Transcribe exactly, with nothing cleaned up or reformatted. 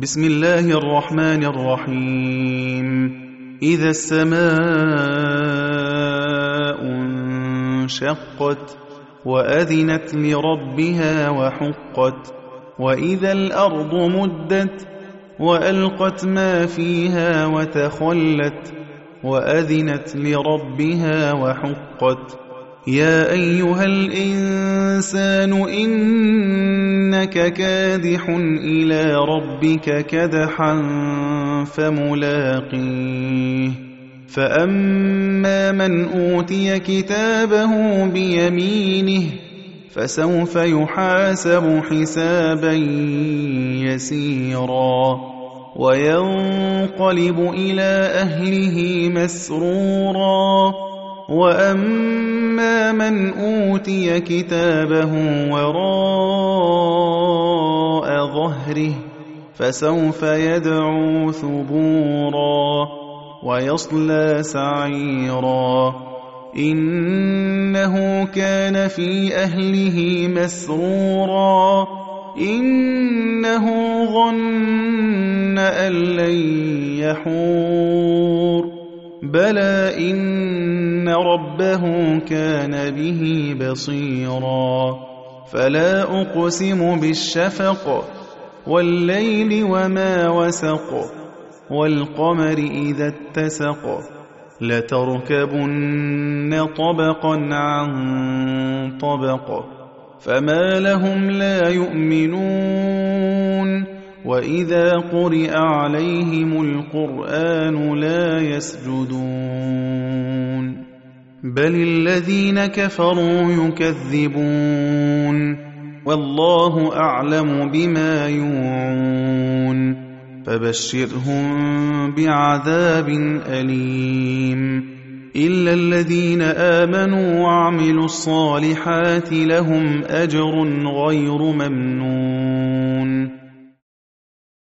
بسم الله الرحمن الرحيم إذا السماء انشقت وأذنت لربها وحقت وإذا الأرض مدت وألقت ما فيها وتخلت وأذنت لربها وحقت يا أيها الإنسان إنك كادح إلى ربك كدحا فملاقيه فأما من أوتي كتابه بيمينه فسوف يحاسب حسابا يسيرا وينقلب إلى أهله مسرورا وأما من أوتي كتابه وراء ظهره فسوف يدعو ثبورا ويصلى سعيرا إنه كان في أهله مسرورا إنه ظن أن لن يحور بلى إن ربه كان به بصيرا فلا أقسم بالشفق والليل وما وسق والقمر إذا اتسق لتركبن طبقا عن طبق فما لهم لا يؤمنون وإذا قرئ عليهم القرآن لا يسجدون بل الذين كفروا يكذبون والله أعلم بما يوعون فبشرهم بعذاب أليم إلا الذين آمنوا وعملوا الصالحات لهم أجر غير ممنون